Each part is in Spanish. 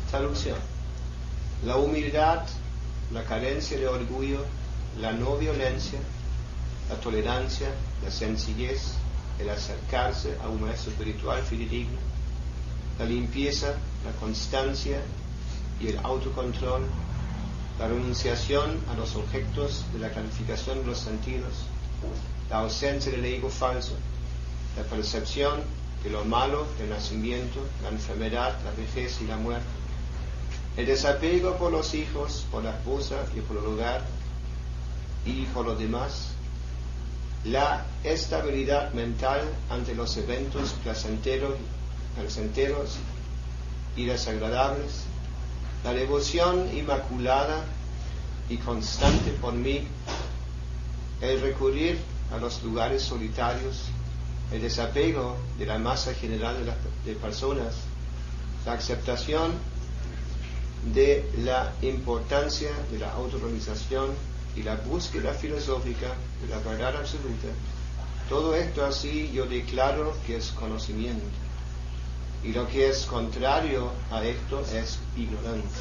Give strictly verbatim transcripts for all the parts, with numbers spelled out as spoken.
Traducción: la humildad, la carencia de orgullo, la no violencia, la tolerancia, la sencillez, el acercarse a un maestro espiritual fidedigno, la limpieza, la constancia y el autocontrol, la renunciación a los objetos de la calificación de los sentidos, la ausencia del ego falso, la percepción de lo malo del nacimiento, la enfermedad, la vejez y la muerte, el desapego por los hijos, por la esposa y por el hogar y por los demás, la estabilidad mental ante los eventos placenteros, placenteros y desagradables, la devoción inmaculada y constante por mí, el recurrir a los lugares solitarios, el desapego de la masa general de, las, de personas, la aceptación de la importancia de la autorrealización y la búsqueda filosófica de la verdad absoluta. Todo esto así yo declaro que es conocimiento, y lo que es contrario a esto es ignorancia.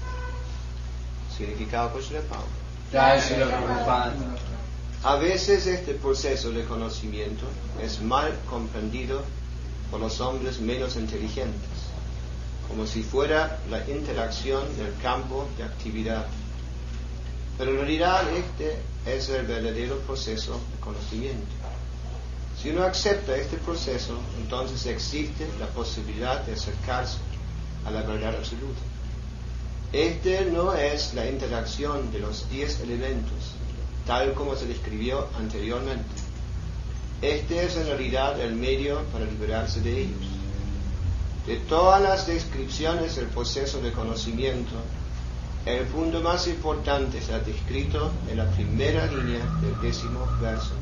Significado por Srila Prabhupada. A veces este proceso de conocimiento es mal comprendido por los hombres menos inteligentes, como si fuera la interacción del campo de actividad. Pero en realidad este es el verdadero proceso de conocimiento. Si uno acepta este proceso, entonces existe la posibilidad de acercarse a la verdad absoluta. Este no es la interacción de los diez elementos, tal como se describió anteriormente. Este es en realidad el medio para liberarse de ellos. De todas las descripciones del proceso de conocimiento, el punto más importante está descrito en la primera línea del décimo verso.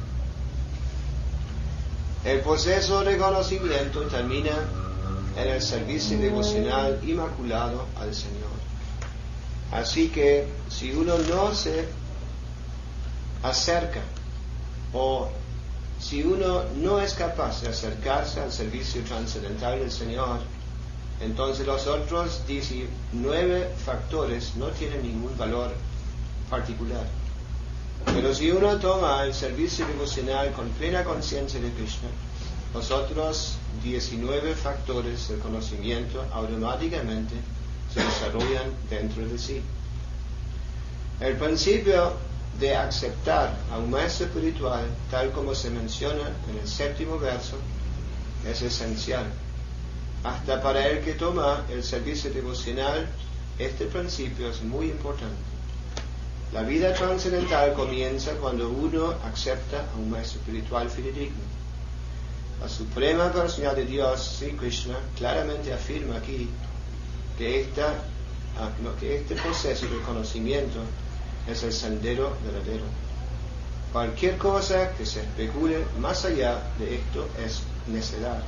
El proceso de conocimiento termina en el servicio devocional inmaculado al Señor. Así que si uno no se acerca, o si uno no es capaz de acercarse al servicio trascendental del Señor, entonces los otros diecinueve factores no tienen ningún valor particular. Pero si uno toma el servicio devocional con plena conciencia de Krishna, los otros diecinueve factores del conocimiento automáticamente se desarrollan dentro de sí. El principio de aceptar a un maestro espiritual, tal como se menciona en el séptimo verso, es esencial. Hasta para el que toma el servicio devocional, este principio es muy importante. La vida trascendental comienza cuando uno acepta a un maestro espiritual fidedigno. La Suprema Personalidad de Dios, Sri Krishna, claramente afirma aquí que, esta, que este proceso de conocimiento es el sendero verdadero. Cualquier cosa que se especule más allá de esto es necedad.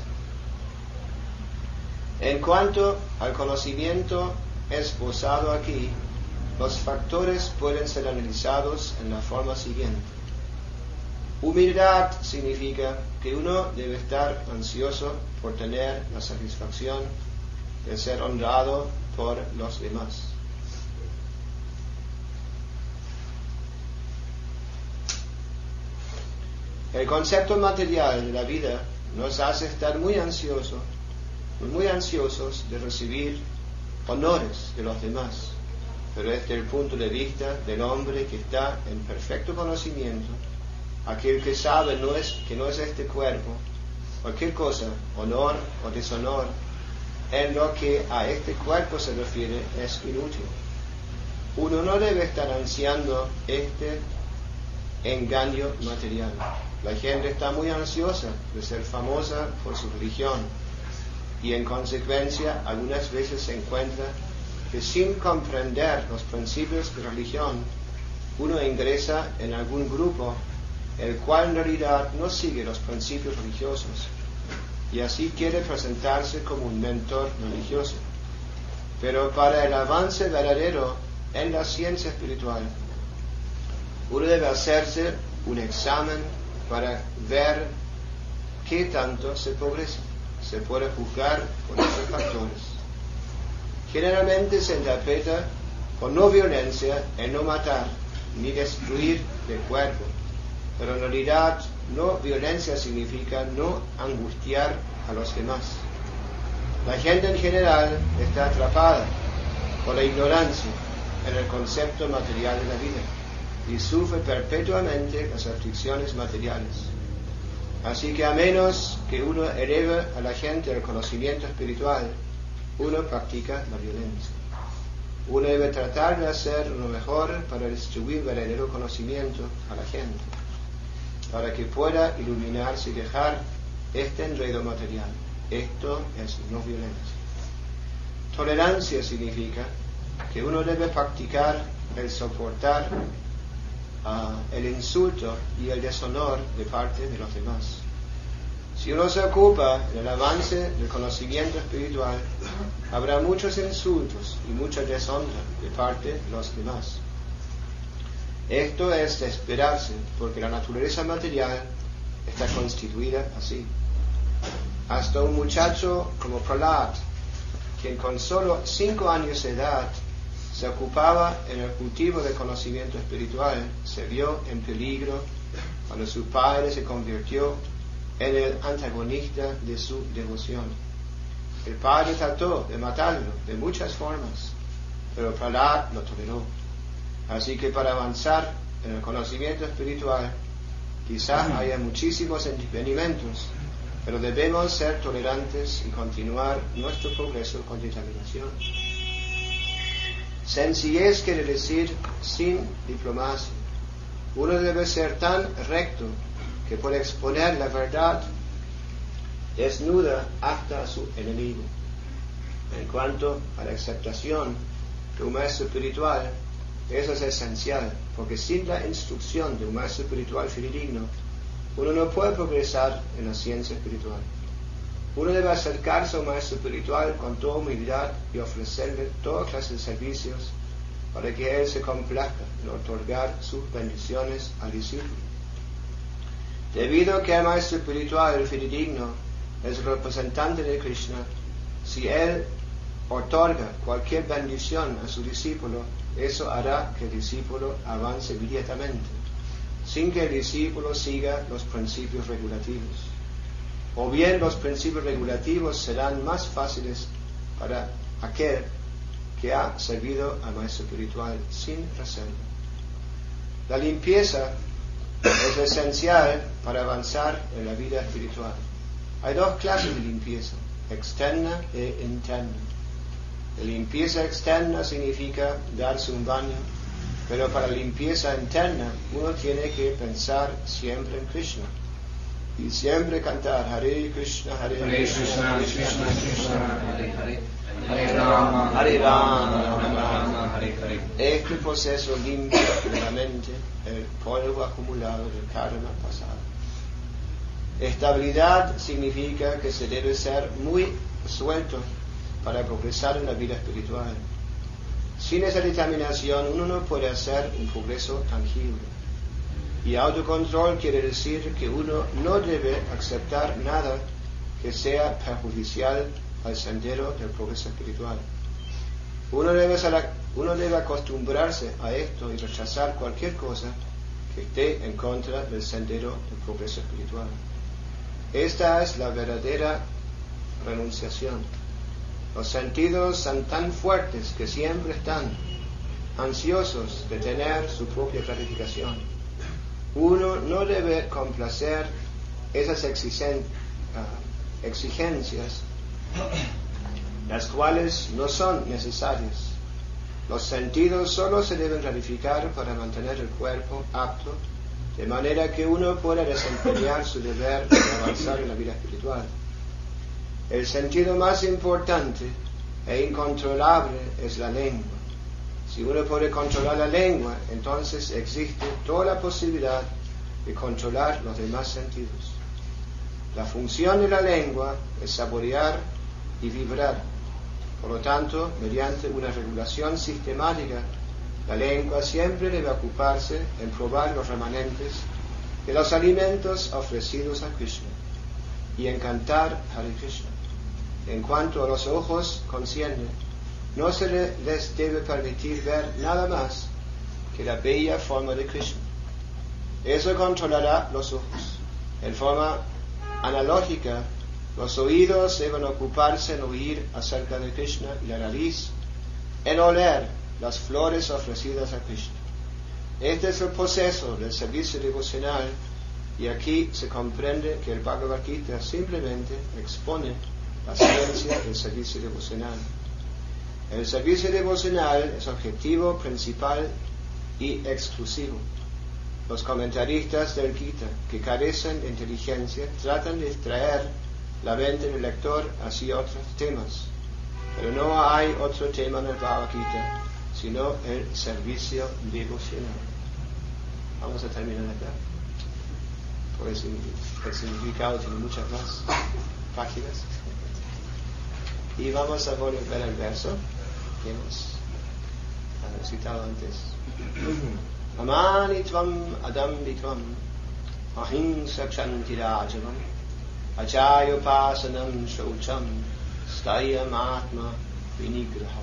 En cuanto al conocimiento esbozado aquí, los factores pueden ser analizados en la forma siguiente. Humildad significa que uno debe estar ansioso por tener la satisfacción de ser honrado por los demás. El concepto material de la vida nos hace estar muy ansiosos, muy ansiosos de recibir honores de los demás. Pero desde el punto de vista del hombre que está en perfecto conocimiento, aquel que sabe no es, que no es este cuerpo, cualquier cosa, honor o deshonor, en lo que a este cuerpo se refiere, es inútil. Uno no debe estar ansiando este engaño material. La gente está muy ansiosa de ser famosa por su religión y en consecuencia algunas veces se encuentra que sin comprender los principios de religión, uno ingresa en algún grupo el cual en realidad no sigue los principios religiosos y así quiere presentarse como un mentor religioso. Pero para el avance verdadero en la ciencia espiritual, uno debe hacerse un examen para ver qué tanto se progresa. Se puede juzgar por estos factores. generalmente se interpreta con no violencia en no matar ni destruir el cuerpo, pero en realidad no violencia significa no angustiar a los demás. La gente en general está atrapada por la ignorancia en el concepto material de la vida y sufre perpetuamente las aflicciones materiales. Así que a menos que uno eleve a la gente el conocimiento espiritual, uno practica la violencia. Uno debe tratar de hacer lo mejor para distribuir verdadero conocimiento a la gente, para que pueda iluminarse y dejar este enredo material. Esto es no violencia. Tolerancia significa que uno debe practicar el soportar uh, el insulto y el deshonor de parte de los demás. Si uno se ocupa en el avance del conocimiento espiritual, habrá muchos insultos y mucha deshonra de parte de los demás. Esto es de esperarse, porque la naturaleza material está constituida así. Hasta un muchacho como Prahlad, quien con solo cinco años de edad se ocupaba en el cultivo del conocimiento espiritual, se vio en peligro cuando su padre se convirtió en el antagonista de su devoción. El padre trató de matarlo de muchas formas, pero Prahlad lo toleró. Así que para avanzar en el conocimiento espiritual, quizás haya muchísimos impedimentos, pero debemos ser tolerantes y continuar nuestro progreso con determinación. Sencillez quiere decir sin diplomacia. Uno debe ser tan recto que puede exponer la verdad desnuda hasta a su enemigo. En cuanto a la aceptación de un maestro espiritual, eso es esencial, porque sin la instrucción de un maestro espiritual fidedigno, uno no puede progresar en la ciencia espiritual. Uno debe acercarse a un maestro espiritual con toda humildad y ofrecerle toda clase de servicios para que él se complazca en otorgar sus bendiciones al discípulo. Debido a que el maestro espiritual fidedigno es el representante de Krishna, si él otorga cualquier bendición a su discípulo, eso hará que el discípulo avance inmediatamente, sin que el discípulo siga los principios regulativos. O bien los principios regulativos serán más fáciles para aquel que ha servido al maestro espiritual sin reserva. La limpieza es esencial para avanzar en la vida espiritual. Hay dos clases de limpieza, externa e interna. La limpieza externa significa darse un baño, pero para la limpieza interna uno tiene que pensar siempre en Krishna y siempre cantar Hare Krishna, Hare, Hare Krishna, Krishna Krishna, Hare Hare, Hare Rama, Hare Rama, Rama Rama, Hare Hare. Este proceso limpia la mente el polvo acumulado del karma pasado. Estabilidad significa que se debe ser muy suelto para progresar en la vida espiritual. Sin esa determinación uno no puede hacer un progreso tangible. Y autocontrol quiere decir que uno no debe aceptar nada que sea perjudicial al sendero del progreso espiritual. Uno debe, uno debe acostumbrarse a esto y rechazar cualquier cosa que esté en contra del sendero del progreso espiritual. Esta es la verdadera renunciación. Los sentidos son tan fuertes que siempre están ansiosos de tener su propia gratificación. Uno no debe complacer esas exigen, uh, exigencias, las cuales no son necesarias. Los sentidos solo se deben gratificar para mantener el cuerpo apto, de manera que uno pueda desempeñar su deber de avanzar en la vida espiritual. El sentido más importante e incontrolable es la lengua. Si uno puede controlar la lengua, entonces existe toda la posibilidad de controlar los demás sentidos. La función de la lengua es saborear y vibrar. Por lo tanto, mediante una regulación sistemática, la lengua siempre debe ocuparse en probar los remanentes de los alimentos ofrecidos a Krishna y en cantar Hare Krishna. En cuanto a los ojos concierne, no se les debe permitir ver nada más que la bella forma de Krishna. Eso controlará los ojos. En forma analógica, los oídos deben ocuparse en oír acerca de Krishna y la nariz en oler las flores ofrecidas a Krishna. Este es el proceso del servicio devocional, y aquí se comprende que el Bhagavad Gita simplemente expone la ciencia del servicio devocional. El servicio devocional es objetivo principal y exclusivo. Los comentaristas del Gita, que carecen de inteligencia, tratan de distraer la mente del lector hacia otros temas. Pero no hay otro tema en el Bhagavad Gita, sino el servicio devocional. Vamos a terminar acá. Por el significado tiene muchas más páginas. Y vamos a volver al verso que hemos citado antes. Amani tvam adambitvam ahimsa kshantirajam achayopasanam shaucham stayam atma vinigraha.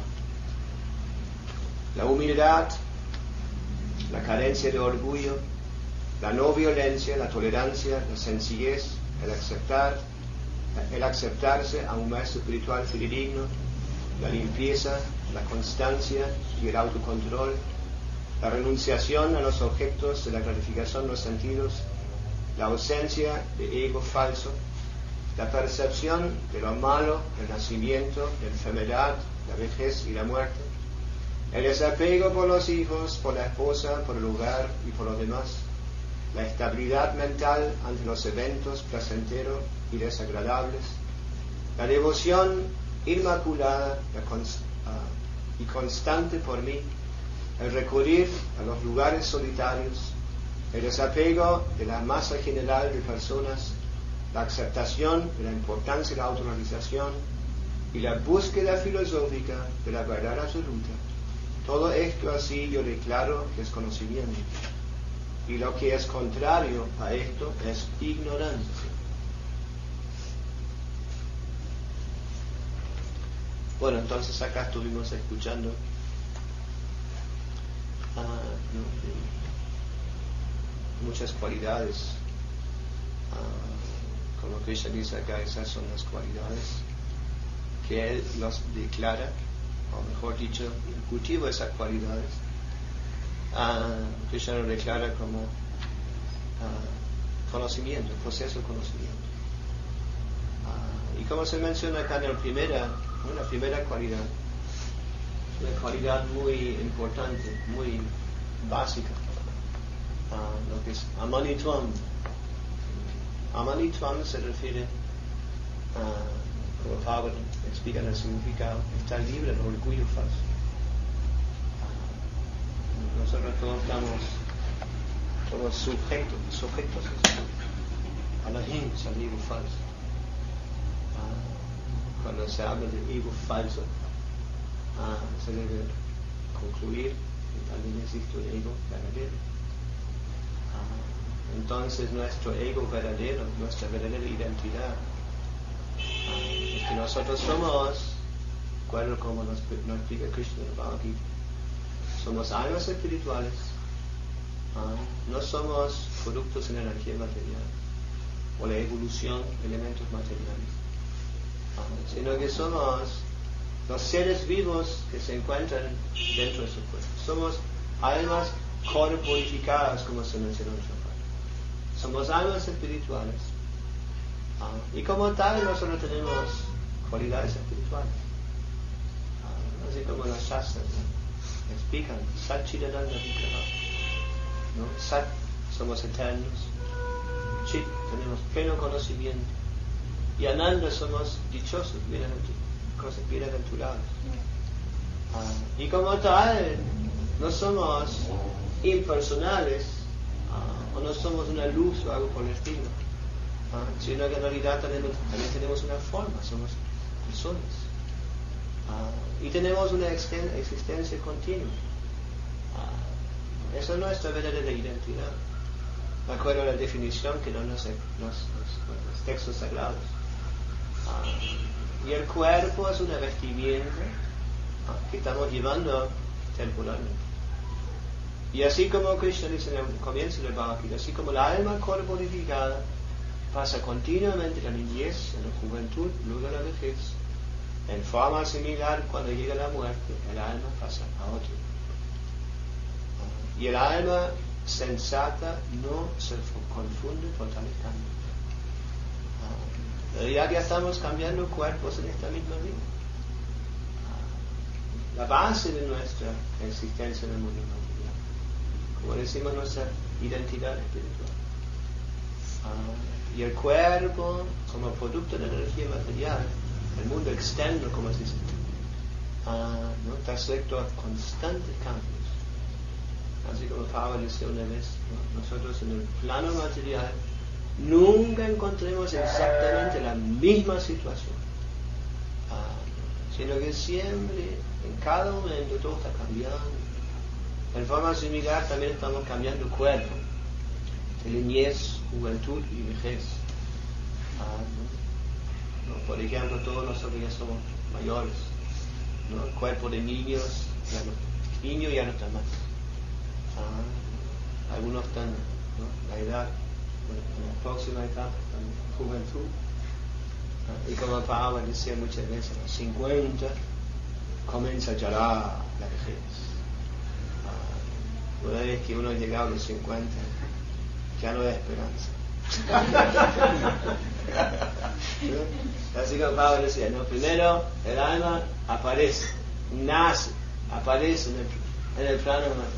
La humildad, la carencia de orgullo, la no violencia, la tolerancia, la sencillez, el aceptar, el aceptarse a un maestro espiritual fidedigno, la limpieza, la constancia y el autocontrol, la renunciación a los objetos de la gratificación de los sentidos, la ausencia de ego falso, la percepción de lo malo, el nacimiento, la enfermedad, la vejez y la muerte, el desapego por los hijos, por la esposa, por el hogar y por los demás, la estabilidad mental ante los eventos placenteros y desagradables, la devoción inmaculada la const- uh, y constante por mí, el recurrir a los lugares solitarios, el desapego de la masa general de personas, la aceptación de la importancia de la autorrealización y la búsqueda filosófica de la verdad absoluta. Todo esto así yo declaro que es conocimiento, y lo que es contrario a esto es ignorancia. Bueno, entonces acá estuvimos escuchando uh, no, muchas cualidades. Uh, como Krishna dice acá, esas son las cualidades que Él los declara, o mejor dicho, cultiva esas cualidades. Uh, Krishna lo declara como uh, conocimiento, proceso de conocimiento. Uh, y como se menciona acá en la primera, ¿no? la primera cualidad, una cualidad muy importante, muy básica, uh, lo que es amanitvam. Amanitvam se refiere a, como Pablo explica el significado, estar libre del orgullo falso. Nosotros todos estamos todos sujetos, sujetos a la hincha, al ego falso. Ah, cuando se habla de ego falso, ah, se debe concluir que también existe un ego verdadero. Ah, entonces nuestro ego verdadero, nuestra verdadera identidad, ah, es que nosotros somos, cual como nos, nos explica Krishna en el Bhagavad Gita, somos almas espirituales, ¿ah? No somos productos de la energía material o la evolución de elementos materiales, ¿ah? Sino que somos los seres vivos que se encuentran dentro de su cuerpo. Somos almas corporificadas, como se mencionó en Shabbat. Somos almas espirituales, ¿ah? Y como tal nosotros tenemos cualidades espirituales, ¿ah? Así como las shastras, ¿no? Explican, Sat Chidananda Vigraha, ¿no? Sat, somos eternos, Chit, tenemos pleno conocimiento, y Ananda, somos dichosos, bienaventurados, bienaventurados. Ah, y como tal, no somos impersonales, ah, o no somos una luz o algo por el estilo, ah, sino que en realidad tenemos, también tenemos una forma, somos personas. Uh, y tenemos una existencia continua. Uh, esa es nuestra verdadera identidad, de acuerdo a la definición que dan los, los, los, los textos sagrados. Uh, y el cuerpo es una vestimenta que estamos llevando temporalmente. Y así como Krishna dice en el comienzo del Bhagavad Gita, así como la alma corporificada pasa continuamente la niñez, en la juventud, luego la vejez, en forma similar cuando llega la muerte, el alma pasa a otro. Y el alma sensata no se confunde por tales cambios. En realidad ya estamos cambiando cuerpos en esta misma vida. La base de nuestra existencia en el mundo material, como decimos, nuestra identidad espiritual. Y el cuerpo, como producto de la energía material, el mundo externo, como se dice, ¿no? Está sujeto a constantes cambios. Así como Pablo decía una vez, ¿no? Nosotros en el plano material nunca encontremos exactamente la misma situación, ah, sino que siempre, en cada momento, todo está cambiando. En forma similar también estamos cambiando el cuerpo, de niñez, juventud y vejez. Ah, ¿no? ¿No? Por ejemplo, todos nosotros ya somos mayores, ¿no? El cuerpo de niños, ya no, niño ya no está más. Ah, algunos están, ¿no? La edad, bueno, en la próxima etapa, en juventud. Ah, y como Pablo decía muchas veces, a los cincuenta comienza ya la, la vejez. Ah, una vez que uno llega a los cincuenta, ya no hay esperanza. ¿No? Así como Pablo decía, no, primero el alma aparece, nace, aparece en el, en el plano material.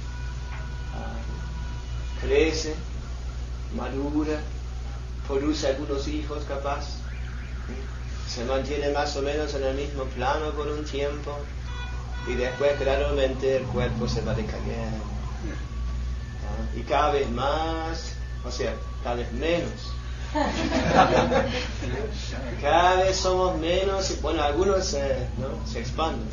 Crece, madura, produce algunos hijos capaz, se mantiene más o menos en el mismo plano por un tiempo y después gradualmente el cuerpo se va decayendo. ¿Ah? Y cada vez más, o sea, cada vez menos. Cada vez somos menos, bueno, algunos eh, ¿no? se expanden.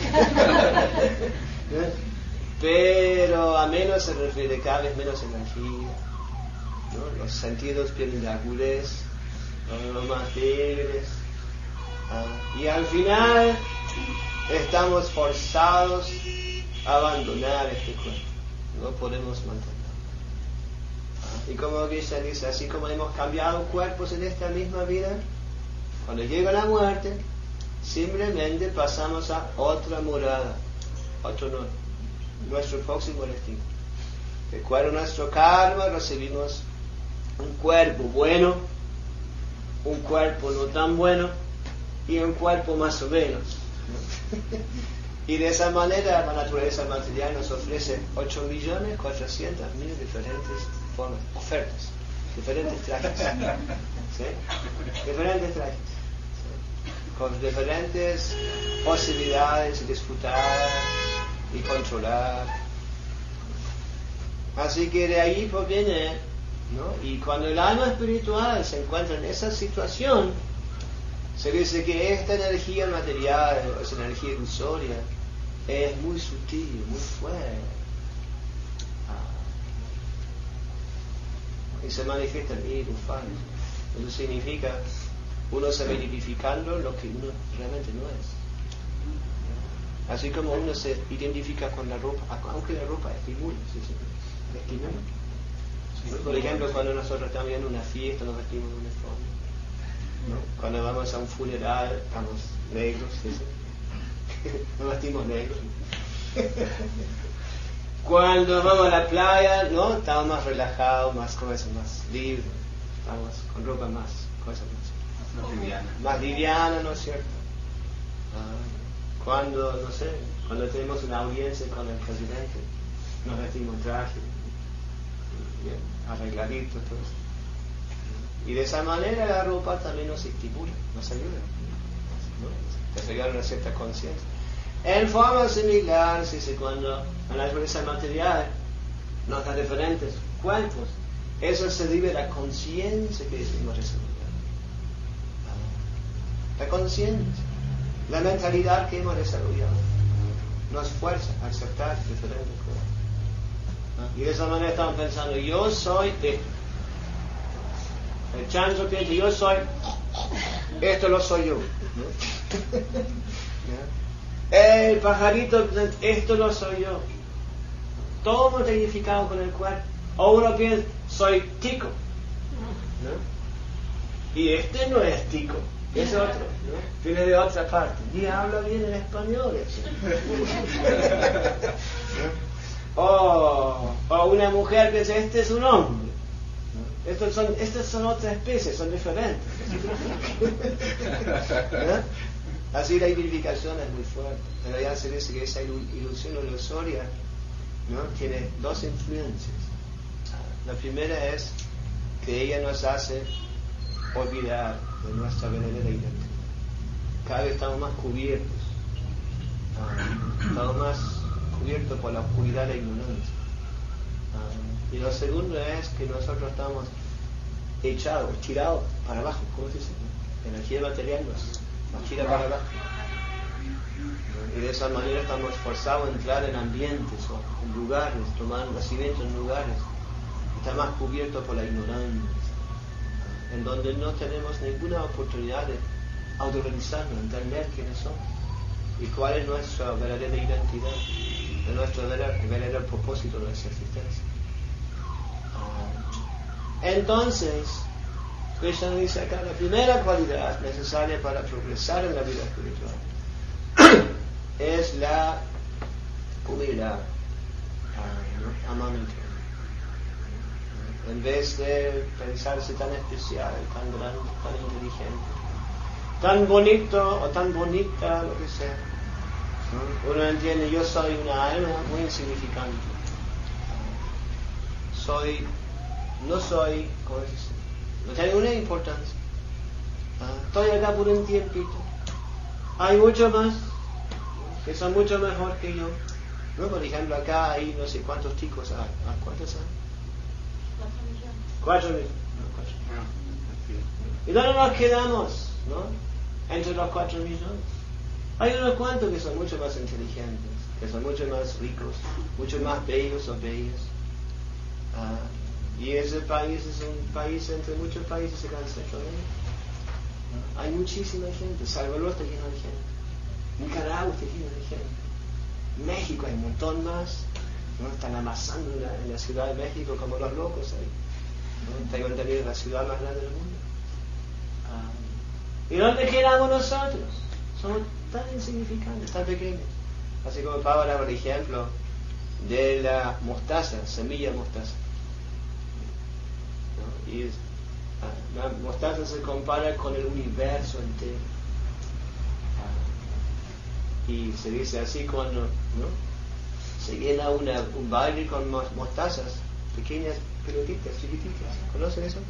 Pero a menos se refiere cada vez menos energía, ¿no? Los sentidos pierden la agudez, los más débiles, ¿ah? Y al final estamos forzados a abandonar este cuerpo, no podemos mantenerlo. ¿Ah? Y como Krishna dice, así como hemos cambiado cuerpos en esta misma vida, cuando llega la muerte, simplemente pasamos a otra morada, otro no. Nuestro próximo destino. De acuerdo a nuestro karma recibimos un cuerpo bueno, un cuerpo no tan bueno y un cuerpo más o menos, ¿no? Y de esa manera la naturaleza material nos ofrece ocho millones cuatrocientos mil diferentes formas, ofertas, diferentes trajes, ¿sí? Diferentes trajes, ¿sí? Con diferentes posibilidades de disfrutar y controlar. Así que de ahí proviene, ¿no? Y cuando el alma espiritual se encuentra en esa situación, se dice que esta energía material, esa energía ilusoria, es muy sutil, muy fuerte. Ah. Y se manifiesta en ego falso. Eso significa uno se va identificando lo que uno realmente no es. Así como uno se identifica con la ropa, aunque la ropa es figura, ¿sí? Es figura. Por ejemplo, cuando nosotros estamos en una fiesta, nos vestimos de una forma, ¿no? Cuando vamos a un funeral, estamos negros, ¿sí? Nos vestimos negros. Cuando vamos a la playa, ¿no? Estamos más relajados, más cosas, más libres, estamos con ropa más, cosas más, más liviana, más liviana, ¿no es cierto? Ah. Cuando, no sé, cuando tenemos una audiencia con el presidente, nos vestimos traje, bien arregladitos, todo eso. Y de esa manera la ropa también nos estimula, nos ayuda, ¿no? Nos ayuda a una cierta conciencia. En forma similar, si se cuando en la naturaleza material nos da diferentes cuerpos, eso se debe a la conciencia que hemos desarrollado. La conciencia. La mentalidad que hemos desarrollado nos fuerza a aceptar diferentes cosas. Y de esa manera estamos pensando, yo soy esto. El chancho piensa, yo soy, esto lo soy yo. el pajarito, esto no soy yo. Todo hemos identificado con el cuerpo. O uno piensa, soy tico, ¿no? Y este no es tico, es otro, ¿no? Viene de otra parte. Y habla bien en español. ¿No? o, o una mujer piensa, este es un hombre. ¿No? Estos son, estas son otras especies, son diferentes. ¿No? Así la identificación es muy fuerte. En realidad se dice que esa ilusión ilusoria, ¿no?, tiene dos influencias. La primera es que ella nos hace olvidar de nuestra verdadera identidad. Cada vez estamos más cubiertos, uh, estamos más cubiertos por la oscuridad de la ignorancia. Uh, y lo segundo es que nosotros estamos echados, tirados para abajo, ¿cómo se dice? La energía material nos, nos tira para abajo. Y de esa manera estamos forzados a entrar en ambientes o en lugares, tomar nacimiento en lugares, está más cubierto por la ignorancia, en donde no tenemos ninguna oportunidad de autorrealizarnos, entender quiénes somos y cuál es nuestra verdadera identidad, de nuestro verdadero, verdadero propósito de nuestra existencia. Entonces, Krishna dice acá, la primera cualidad necesaria para progresar en la vida espiritual es la humildad, uh, amamiento. En vez de pensarse tan especial, tan grande, tan inteligente, tan bonito o tan bonita, lo que sea, ¿no? Uno entiende, yo soy una alma muy insignificante. Soy, no soy, ¿cómo se dice? No tengo una importancia. Estoy acá por un tiempito. Hay muchos más que son mucho mejor que yo. ¿No? Por ejemplo, acá hay no sé cuántos chicos hay. ¿Cuántos hay? Cuatro millones. No, cuatro. ¿Y dónde nos quedamos? ¿No? Entre los cuatro millones. Hay unos cuantos que son mucho más inteligentes, que son mucho más ricos, mucho más bellos o bellas. Uh, y ese país es un país entre muchos países acá en Centroamérica. ¿No? Hay muchísima gente. Salvador está lleno de gente. Nicaragua está lleno de gente. México hay un montón más. ¿No? Están amasando en la, en la Ciudad de México como los locos ahí. ¿No? Tengo entendido la ciudad más grande del mundo. Uh, ¿Y dónde quedamos nosotros? Somos tan insignificantes, tan pequeños. Así como Pablo habla, por ejemplo, de la mostaza, semilla de mostaza. ¿No? Y uh, la mostaza se compara con el universo entero. Uh, y se dice así cuando, ¿no?, se llena una, un baile con mostazas, pequeñas pelotitas, chiquititas. ¿Conocen eso?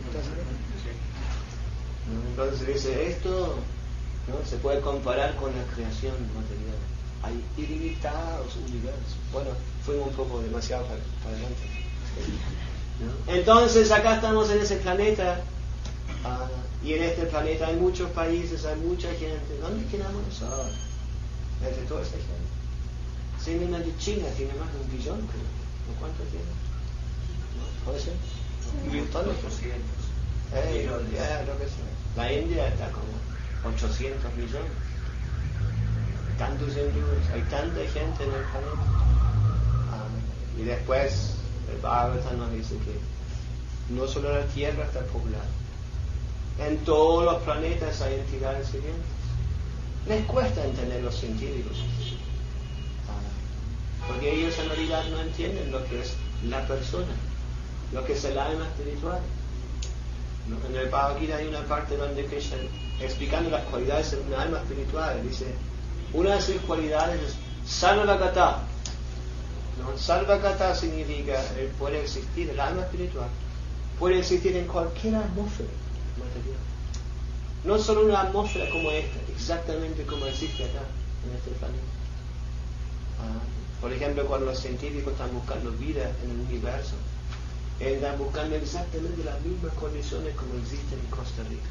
¿No? Entonces se dice, esto, ¿no?, se puede comparar con la creación material. Hay ilimitados universos. Bueno, fuimos un poco demasiado para, para adelante. ¿No? Entonces acá estamos en ese planeta, uh, y en este planeta hay muchos países, hay mucha gente. ¿Dónde quedamos nosotros? Entre toda esta gente. Simplemente China tiene más de un billón, creo. ¿Cuánto tiene? ¿No? ¿Puede ser? ochocientos. Eh, ya, lo que sea. La India está como ochocientos millones. Tantos hindúes, hay tanta gente en el planeta. Um, y después el Bhagavatam nos dice que no solo la Tierra está poblada. En todos los planetas hay entidades vivientes. Les cuesta entender los científicos. Porque ellos en realidad no entienden lo que es la persona, lo que es el alma espiritual. ¿No? En el Bhagavad Gita hay una parte donde Krishna, explicando las cualidades de un alma espiritual, dice, una de sus cualidades es Sarvagata. ¿No? Sarvagata significa el puede existir, el alma espiritual puede existir en cualquier atmósfera material. No solo una atmósfera como esta, exactamente como existe acá, en este planeta. Ah. Por ejemplo, cuando los científicos están buscando vida en el universo, están buscando exactamente las mismas condiciones como existen en Costa Rica.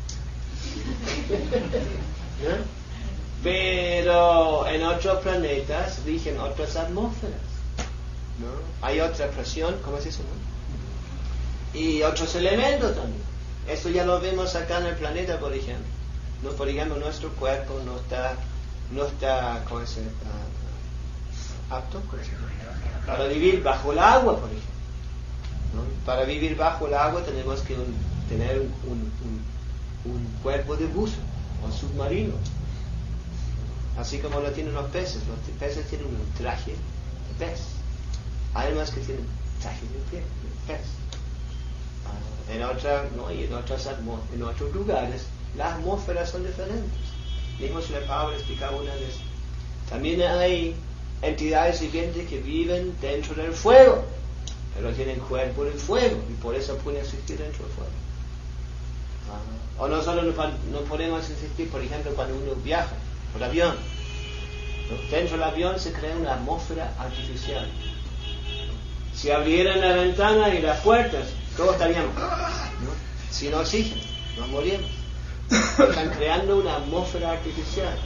¿No? Pero en otros planetas rigen otras atmósferas, ¿no? Hay otra presión, ¿cómo es eso? ¿No? Y otros elementos también. Eso ya lo vemos acá en el planeta, por ejemplo. ¿No? Por ejemplo, nuestro cuerpo no está no está, ¿cómo se llama? apto para vivir bajo el agua, por ejemplo, ¿no? Para vivir bajo el agua tenemos que un, tener un, un, un, un cuerpo de buzo o submarino, así como lo tienen los peces. Los peces tienen un traje de pez, además que tienen traje de pie, de pez. Uh, en otra, no, y en otras en otros lugares las atmósferas son diferentes. Mismo si la Pablo explicaba una vez, también hay entidades vivientes que viven dentro del fuego, pero tienen cuerpo de fuego y por eso pueden existir dentro del fuego. Uh, o nosotros no, no podemos existir, por ejemplo, cuando uno viaja por avión, ¿no? Dentro del avión se crea una atmósfera artificial. Si abrieran la ventana y las puertas, ¿cómo estaríamos? ¿No? Sin oxígeno, nos moríamos. Están creando una atmósfera artificial.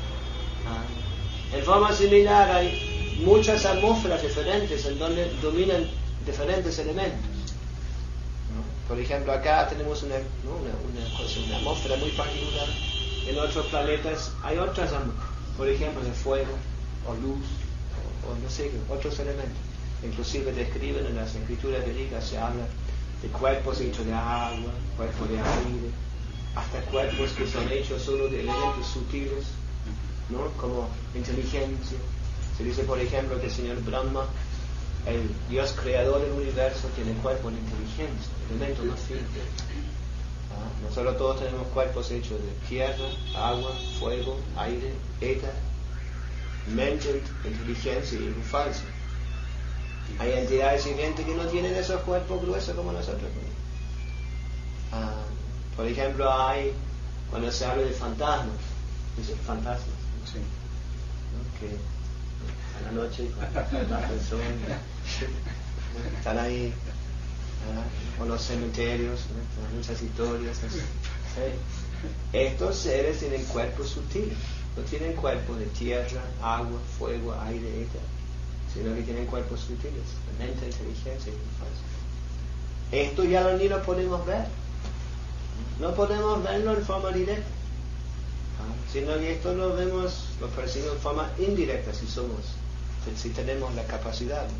En forma similar hay muchas atmósferas diferentes en donde dominan diferentes elementos. Por ejemplo, acá tenemos una, ¿no? una, una, cosa, una atmósfera muy particular. En otros planetas hay otras, por ejemplo, de fuego o luz o, o no sé, otros elementos. Inclusive describen en las escrituras verídicas, se habla de cuerpos hechos de agua, cuerpos de aire, hasta cuerpos que son hechos solo de elementos sutiles, ¿no? Como inteligencia. Se dice, por ejemplo, que el señor Brahma, el Dios creador del universo, tiene cuerpo de inteligencia, elementos más finos. ¿Ah? Nosotros todos tenemos cuerpos hechos de tierra, agua, fuego, aire, éter, mente, inteligencia y luz falsa. Hay entidades vivientes que no tienen esos cuerpos gruesos como nosotros. Ah, por ejemplo, hay, cuando se habla de fantasmas, dice fantasmas, sí, ¿no? Que a la noche con la persona están ahí, ¿no? O los cementerios, ¿no? Muchas historias así. ¿Sí? Estos seres tienen cuerpos sutiles, no tienen cuerpos de tierra, agua, fuego, aire, éter, sino que tienen cuerpos sutiles, mente, inteligencia y falsa. Esto ya ni lo podemos ver, no podemos verlo en forma directa, ¿no? Sino que esto lo vemos, lo percibimos en forma indirecta si somos, si tenemos la capacidad, ¿no?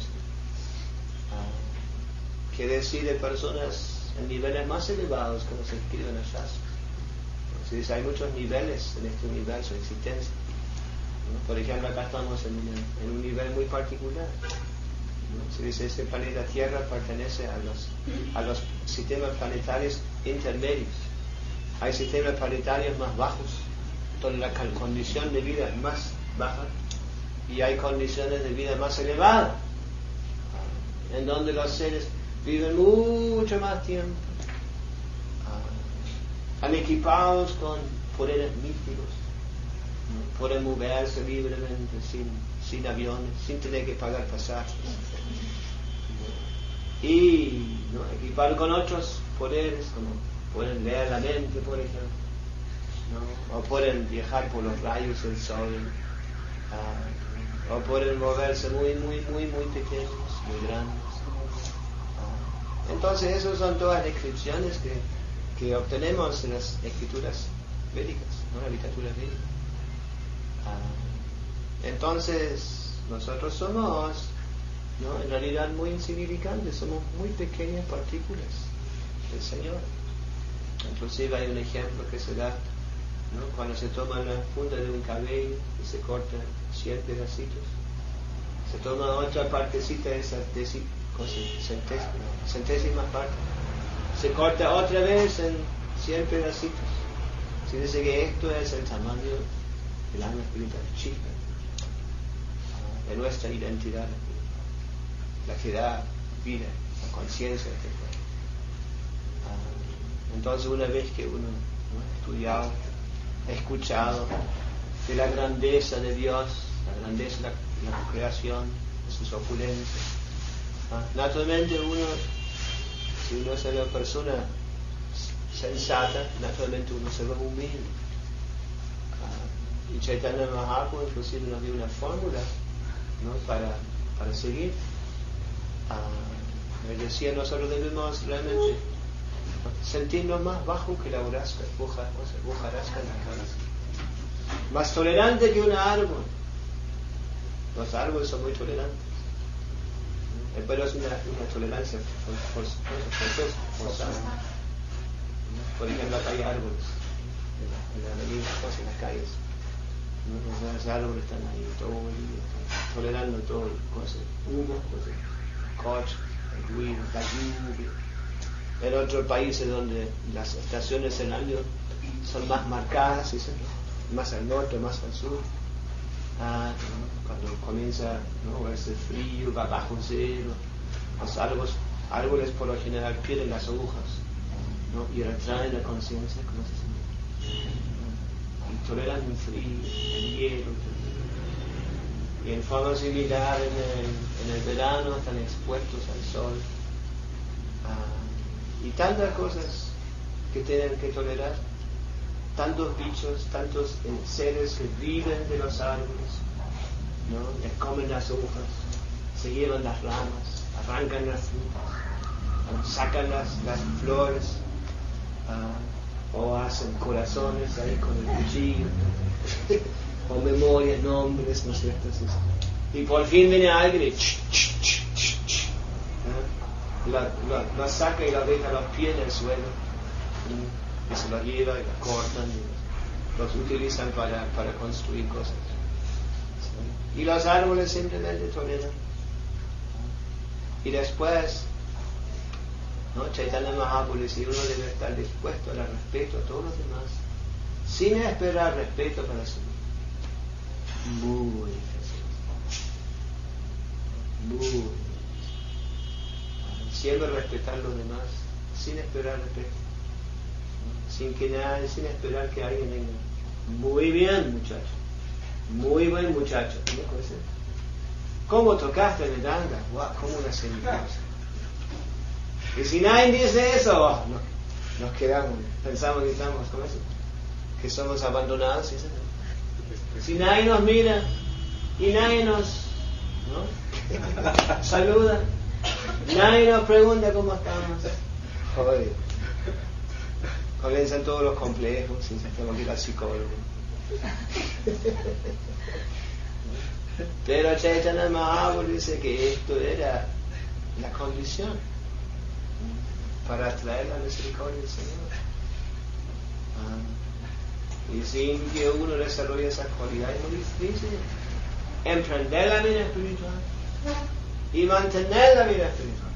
Ah, que decir de personas en niveles más elevados, como se escribe en el Shastra. Entonces, hay muchos niveles en este universo de existencia. Por ejemplo, acá estamos en, una, en un nivel muy particular, ¿no? Se dice que este planeta Tierra pertenece a los, a los sistemas planetarios intermedios. Hay sistemas planetarios más bajos, donde la condición de vida es más baja, y hay condiciones de vida más elevadas, en donde los seres viven mucho más tiempo, están equipados con poderes místicos, pueden moverse libremente sin, sin aviones, sin tener que pagar pasajes, y ¿no? equipados con otros poderes, como pueden leer la mente, por ejemplo, ¿no? O pueden viajar por los rayos del sol, uh, o pueden moverse muy, muy, muy, muy pequeños, muy grandes. Uh, entonces, esas son todas descripciones que, que obtenemos en las escrituras védicas, ¿no? La literatura védica. Uh, entonces nosotros somos, ¿no? en realidad muy insignificantes, somos muy pequeñas partículas del Señor. Inclusive hay un ejemplo que se da, ¿no? cuando se toma la punta de un cabello y se corta cien pedacitos, se toma otra partecita de esa centésima, centésima parte, se corta otra vez en cien pedacitos. Se dice que esto es el tamaño el alma espiritual chica, uh, de nuestra identidad, la que da vida, la conciencia de este cuerpo. Uh, entonces, una vez que uno, ¿no? ha estudiado, ha escuchado de la grandeza de Dios, la grandeza de la, la creación, de sus opulencias, uh, naturalmente uno, si uno es una persona sensata, naturalmente uno se va humilde. Y Chaitanya Mahaprabhu inclusive nos dio una fórmula, ¿no? para, para seguir. Uh, él decía, nosotros debemos realmente sentirnos más bajos que la hojarasca, hojarasca en la cabeza. más tolerante que un árbol. Los árboles son muy tolerantes, pero es una, una tolerancia forzada. Por ejemplo, acá hay árboles en, la, en, la, en las calles. ¿No? Los árboles están ahí todo el día, tolerando todo, cosas, humo, cosas, coche, el ruido, la lluvia. En otros países donde las estaciones del año son más marcadas, ¿sí? Más al norte, más al sur. Ah, ¿no? Cuando comienza, ¿no?, ese frío, va bajo cero, los árboles, árboles por lo general pierden las hojas, ¿no?, y retraen la conciencia, ¿cómo se siente? Y toleran el frío, el hielo, y en forma similar en el, en el verano están expuestos al sol. Ah, y tantas cosas que tienen que tolerar, tantos bichos, tantos seres que viven de los árboles, ¿no? Les comen las hojas, se llevan las ramas, arrancan las frutas, sacan las, las flores, uh, o hacen corazones ahí con el cuchillo, o memorias, nombres, ¿no es cierto? Y por fin viene alguien y ch, ch, ch, ch, ch, ¿no? la, la, la saca y la deja a los pies del suelo, y se los lleva y los cortan y los, los utilizan para, para construir cosas. ¿Sí? Y los árboles simplemente toleran. Y después, ¿no?, Chaitanya Mahaprabhu dice, uno debe estar dispuesto al respeto a todos los demás, sin esperar respeto para sí mismo. Muy difícil. Muy difícil. Siempre respetar a los demás, sin esperar respeto. Sin que nadie, sin esperar que alguien venga. Muy bien, muchacho. Muy buen muchacho. ¿Cómo tocaste el danga? Wow, como una semilla. Y si nadie dice eso, oh, no, nos quedamos, pensamos que estamos, ¿cómo es? Que somos abandonados. ¿Sí? Si nadie nos mira y nadie nos, ¿no?, saluda, nadie nos pregunta cómo estamos. Joder. Comienzan todos los complejos y tenemos que ir al psicólogo. Pero Chaitanya Mahaprabhu dice que esto era la condición para atraer la misericordia del Señor. Ah, y sin que uno desarrolle esas cualidades, muy difícil emprender la vida espiritual y mantener la vida espiritual.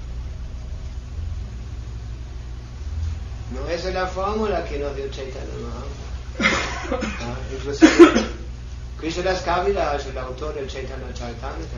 No, esa es la fórmula que nos dio Chaitanya Mahaprabhu. Ah, inclusive Krishnadas Kaviraj, el autor del Chaitanya Charitamrita,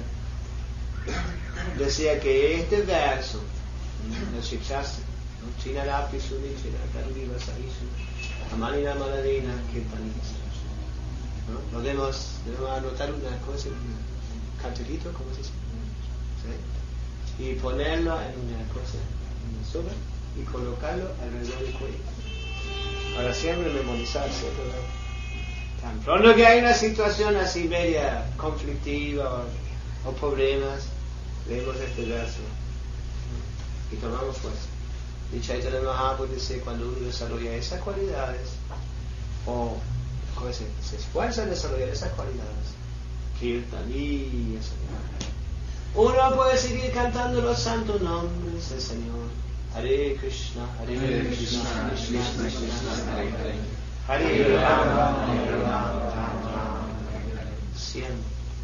decía que este verso del Shikshastra, Chinarapi Suni Chinarapi Vasarisu Amanina Maladina Kirtanisa, ¿no? Lo debemos, debemos anotar una cosa, un cartelito, ¿cómo se dice? ¿Sí? Y ponerlo en una cosa, en una soga, y colocarlo alrededor del cuello para siempre memorizarse, ¿no? Tan pronto que hay una situación así media conflictiva o, o problemas, leemos este verso y tomamos fuerza. Y Chaitanya Mahaprabhu dice, cuando uno desarrolla esas cualidades, o se, se esfuerza en desarrollar esas cualidades, Kirtani, uno puede seguir cantando los santos nombres del Señor. Hare Krishna, Hare Krishna, Krishna Krishna, Hare Hare, Hare Rama, Hare Rama, Rama Rama, siempre,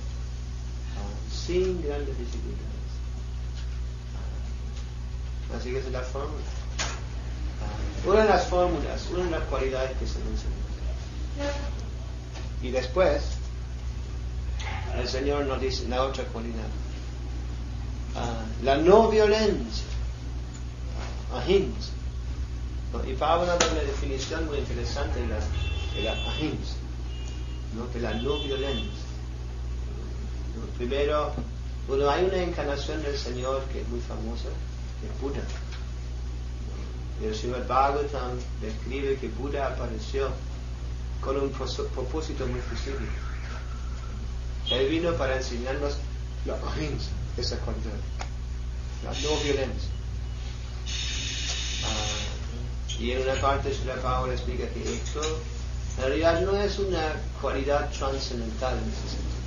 sin grandes dificultades. Así que esa es la fórmula. Una de las fórmulas, una de las cualidades que se mencionan. Y después, el Señor nos dice la otra cualidad, uh, la no violencia, ahimsa. ¿No? Y Pablo da una definición muy interesante de la, de la ahimsa, ¿no?, de la no violencia. ¿No? Primero, bueno, hay una encarnación del Señor que es muy famosa, es Buda. El Srimad Bhagavatam describe que Buda apareció con un propósito muy visible. Él vino para enseñarnos la ahimsa, esa cualidad, la no violencia. Ah, y en una parte Srila Prabhupada explica que esto En realidad no es una cualidad trascendental en ese sentido,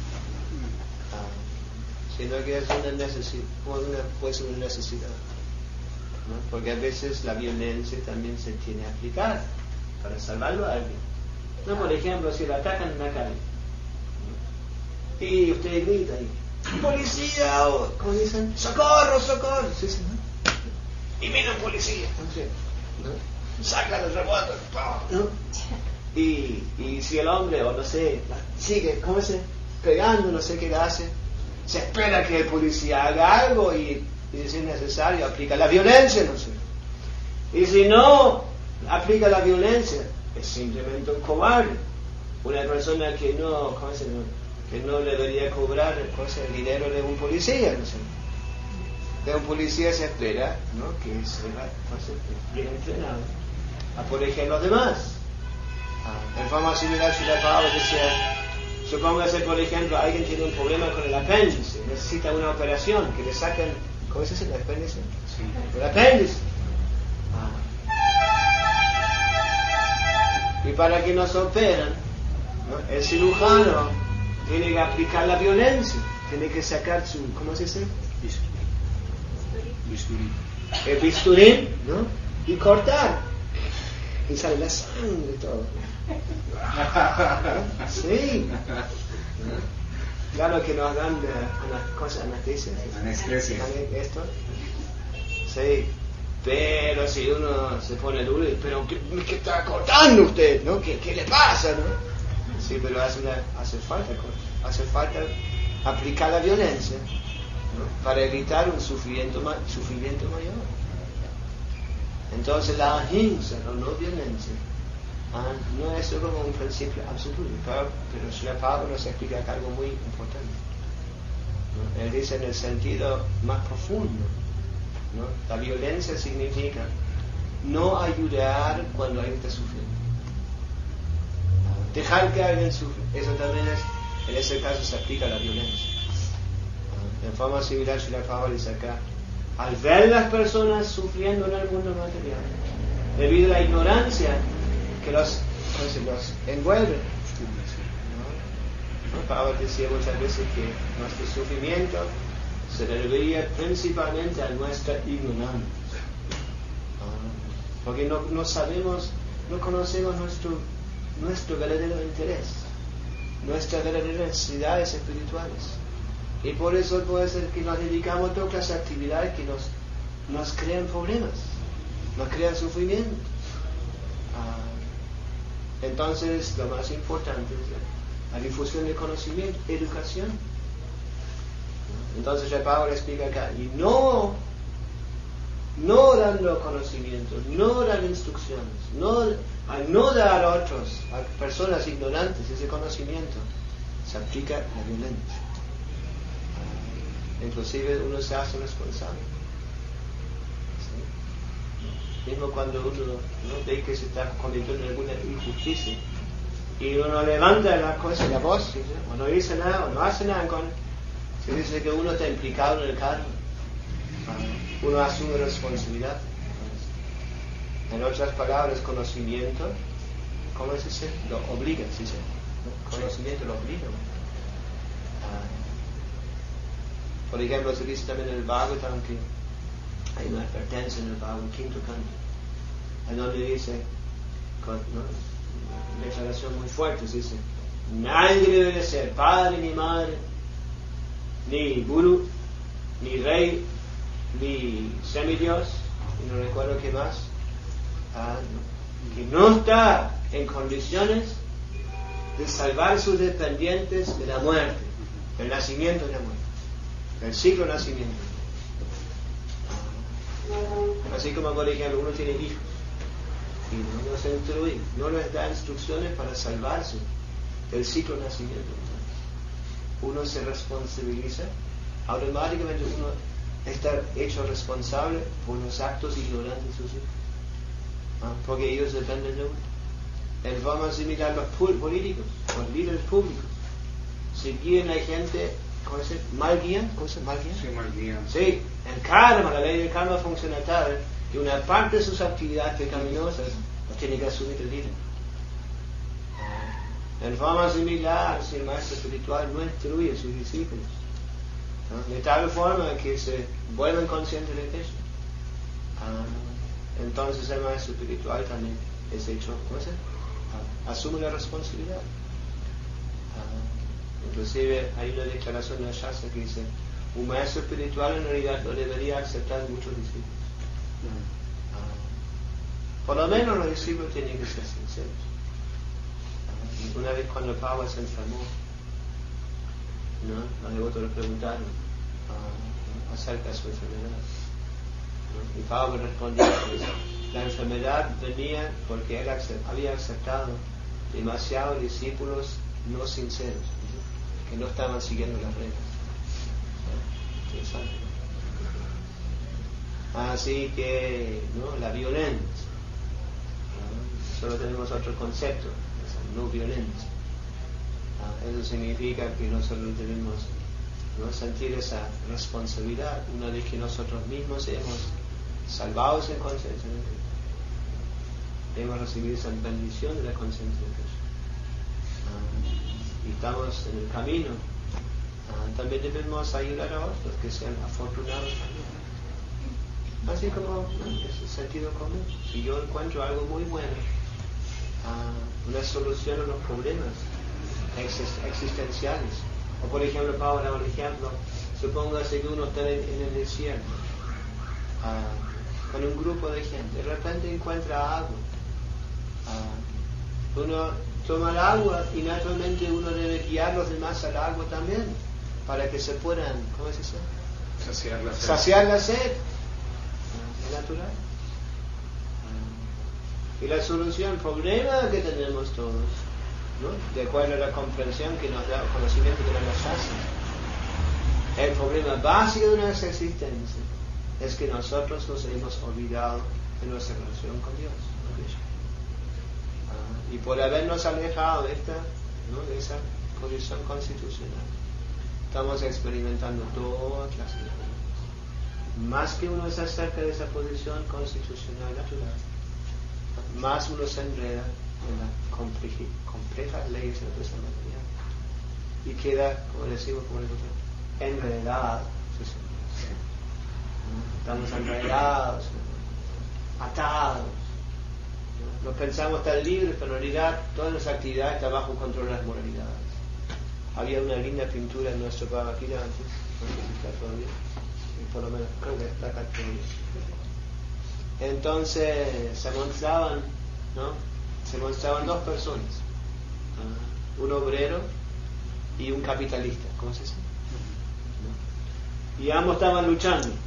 ah, sino que es una necesidad, una, pues una necesidad, ¿no? Porque a veces la violencia también se tiene que aplicar para salvarlo a alguien. No, por ejemplo, si lo atacan en la calle, ¿no? Y usted grita y ¡policía! O como dicen, ¡socorro, socorro! ¿Sí, sí, no? Y viene un policía, ¿no? Saca los rebotes, ¿no? Y, y si el hombre, o no sé, sigue, ¿cómo se? Pegando, no sé qué hace, se espera que el policía haga algo y, y si es necesario, aplica la violencia, no sé. Y si no aplica la violencia, es simplemente un cobarde, una persona que no, ¿cómo se llama? Que no debería cobrar el dinero de un policía, no sé. De un policía se espera, ¿no? Que sea bien entrenado a proteger a los demás. En forma similar, si la palabra decía, supóngase, por ejemplo, alguien tiene un problema con el apéndice, necesita una operación, que le saquen, ¿cómo se dice el apéndice? Sí. El apéndice. Ah. Y para que nos operan, ¿no? El cirujano tiene que aplicar la violencia, tiene que sacar su, ¿cómo se dice? Bisturí. El bisturí, ¿no? Y cortar. Y sale la sangre y todo. Sí. Claro que nos dan una cosa, anestesia. Anestesia. Esto. Sí. Pero si uno se pone duro, pero ¿qué, qué está cortando usted? ¿No? ¿Qué, qué le pasa? ¿No? Sí, pero hace, una, hace falta hace falta aplicar la violencia, ¿no? Para evitar un sufrimiento, sufrimiento mayor. Entonces la ahimsa, la no violencia, ah, no es solo un principio absoluto, pero, pero Srila Prabhupada nos explica algo muy importante, ¿no? Él dice en el sentido más profundo, ¿no? La violencia significa no ayudar cuando alguien está sufriendo, dejar que alguien sufra. Eso también es, en ese caso se aplica la violencia. En forma similar, Srila Prabhupada dice acá, al ver las personas sufriendo en el mundo material, debido a la ignorancia que los, los envuelve, ¿no? ¿No? Prabhupada decía muchas veces que nuestro sufrimiento se debería principalmente a nuestra ignorancia, porque no, no sabemos, no conocemos nuestro, nuestro verdadero interés, nuestras verdaderas necesidades espirituales. Y por eso puede ser que nos dedicamos a todas las actividades que nos, nos crean problemas, nos crean sufrimiento. Ah, entonces, lo más importante es la, la difusión de conocimiento, educación. Entonces, el Pablo explica acá, y no, no dando conocimiento, no dando instrucciones, no, al no dar a otros, a personas ignorantes ese conocimiento, se aplica la violencia. Inclusive uno se hace responsable, ¿sí? Mismo cuando uno, ¿no?, ve que se está cometiendo alguna injusticia y uno levanta la cosa, la voz, ¿sí?, o no dice nada, o no hace nada con, se dice que uno está implicado en el karma, uno asume responsabilidad. En otras palabras, conocimiento, ¿cómo se dice? Lo obliga, ¿sí? ¿No? Conocimiento lo obliga. Por ejemplo, se dice también en el Bhagavatam que hay una advertencia en el Bhagavatam, quinto canto, en donde dice, ¿no?, una declaración muy fuerte, se dice, nadie debe de ser padre ni madre, ni guru, ni rey, ni semidios, y no recuerdo qué más, ah, ¿no?, que no está en condiciones de salvar sus dependientes de la muerte, del nacimiento de la muerte, el ciclo de nacimiento. Así como, por ejemplo, uno tiene hijos y no los instruye, no les da instrucciones para salvarse del ciclo de nacimiento. Uno se responsabiliza, automáticamente uno está hecho responsable por los actos ignorantes de sus hijos, ¿ah?, porque ellos dependen de uno. En forma similar, los políticos, los líderes públicos, si guían a gente, ¿cómo se dice? ¿Mal guían? ¿Cómo se dice? ¿Mal guían? Sí, mal guían. Sí, el karma, la ley del karma funciona tal que una parte de sus actividades pecaminosas las tiene que asumir el líder. En forma similar, si el maestro espiritual no instruye a sus discípulos, ¿no?, de tal forma que se vuelven conscientes de Krishna, ah, entonces el maestro espiritual también es hecho, ¿cómo se llama? Ah, asume la responsabilidad. Ah, inclusive hay una declaración de Shastra que dice: un maestro espiritual en realidad no debería aceptar muchos discípulos. Ah, por lo menos los discípulos tienen que ser sinceros. Ah, una vez cuando Pablo se enfermó, ¿no?, los devotos le preguntaron ah, acerca de su enfermedad, ¿no?, y Pablo respondió que la enfermedad venía porque él había aceptado demasiados discípulos no sinceros, ¿no?, que no estaban siguiendo las reglas. Interesante, ¿no? Así que, ¿no?, la violencia, ¿no?, solo tenemos otro concepto, no violencia. Ah, eso significa que nosotros debemos, ¿no?, sentir esa responsabilidad una vez que nosotros mismos hemos salvado esa conciencia de Dios. Hemos recibido esa bendición de la conciencia de Dios. Ah, y estamos en el camino. Ah, también debemos ayudar a otros que sean afortunados también. Así como, ¿no?, es el sentido común. Si yo encuentro algo muy bueno, ah, una solución a los problemas existenciales, o por ejemplo, para dar un ejemplo, supóngase que uno está en, en el desierto, ah, con un grupo de gente, de repente encuentra agua. Ah, uno toma el agua y naturalmente uno debe guiar a los demás al agua también, para que se puedan, ¿cómo es eso? Saciar la sed. Saciar la sed. Ah, es natural. Ah, y la solución, el problema que tenemos todos, ¿no?, de acuerdo a la comprensión que nos da, el conocimiento que nos hace, el problema básico de nuestra existencia es que nosotros nos hemos olvidado de nuestra relación con Dios, con Krishna. Ah, y por habernos alejado de esta, ¿no?, de esa posición constitucional, estamos experimentando todas las dificultades. Más que uno está cerca de esa posición constitucional natural, más uno se enreda en las complejas leyes de la persona material y queda, como decimos, como decimos, enredado. Estamos enredados, atados. No pensamos tan libres, pero en realidad todas las actividades están bajo control de las moralidades. Había una linda pintura en nuestro Bhagavad Gita antes, no sé si está todavía, y por lo menos creo que está acá todavía. Entonces se mostraban, ¿no?, se mostraban dos personas, uh, un obrero y un capitalista, ¿cómo se dice? ¿No? Y ambos estaban luchando, ¿no?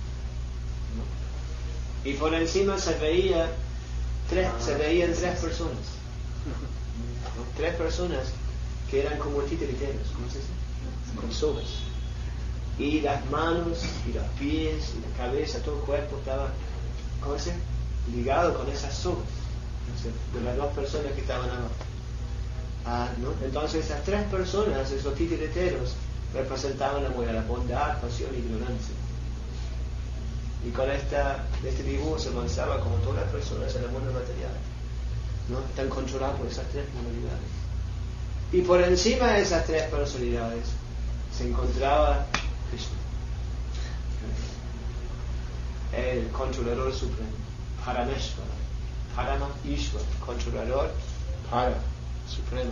Y por encima se veía tres, se veían tres personas, ¿no?, tres personas que eran como titiriteros, ¿cómo se dice? Con sogas. Y las manos, y los pies, y la cabeza, todo el cuerpo estaba, ¿cómo se dice?, ligado con esas sogas, ¿no?, de las dos personas que estaban abajo. Ah, ¿no? Entonces esas tres personas, esos titiriteros, representaban la, la bondad, pasión y ignorancia. Y con esta, este dibujo se mostraba como todas las personas en el mundo material, ¿no?, están controladas por esas tres modalidades. Y por encima de esas tres personalidades se encontraba Krishna, el controlador supremo, Parameshvara, Parama Ishvara, controlador para supremo.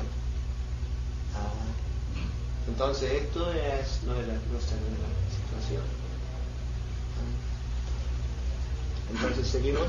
Ah, entonces esto es no es la, nuestra situación. Ah, entonces seguimos.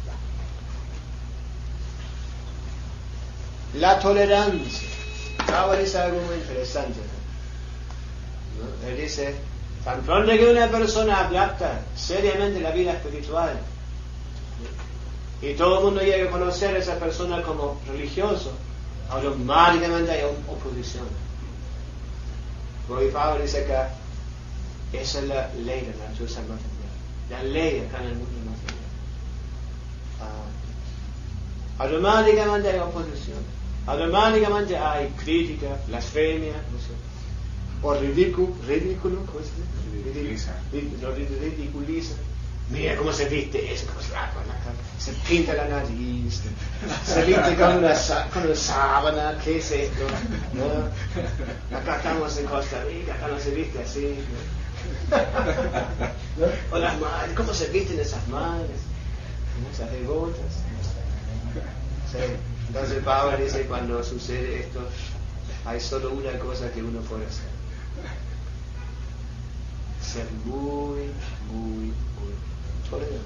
La tolerancia. Ahora dice algo muy interesante, ¿no? Él dice: tan pronto que una persona adapta seriamente la vida espiritual, ¿no?, y todo el mundo llega a conocer a esa persona como religioso, automáticamente hay oposición. Porque Pablo dice acá, esa es la ley de la naturaleza material, la ley acá en el mundo material. Ah, automáticamente hay oposición. Automáticamente hay crítica, blasfemia, no sé, o ridículo, ridículo, ¿cómo se dice? Ridiculiza. Ridiculiza. mira cómo se viste, eso, cómo se rapa la cara, se pinta la nariz, se viste con una, con una sábana, ¿qué es esto? ¿No? Acá estamos en Costa Rica, acá no se viste así. ¿No? O las madres, ¿cómo se visten esas madres? Esas devotas. Sí. Entonces Pablo dice, cuando sucede esto, hay solo una cosa que uno puede hacer. Ser muy, muy, muy tolerante.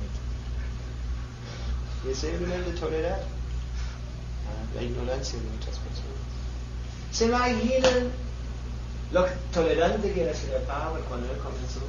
Y simplemente tolerar ah, la ignorancia de otras personas. ¿Se imaginan lo tolerante que era ser Pablo cuando él comenzó?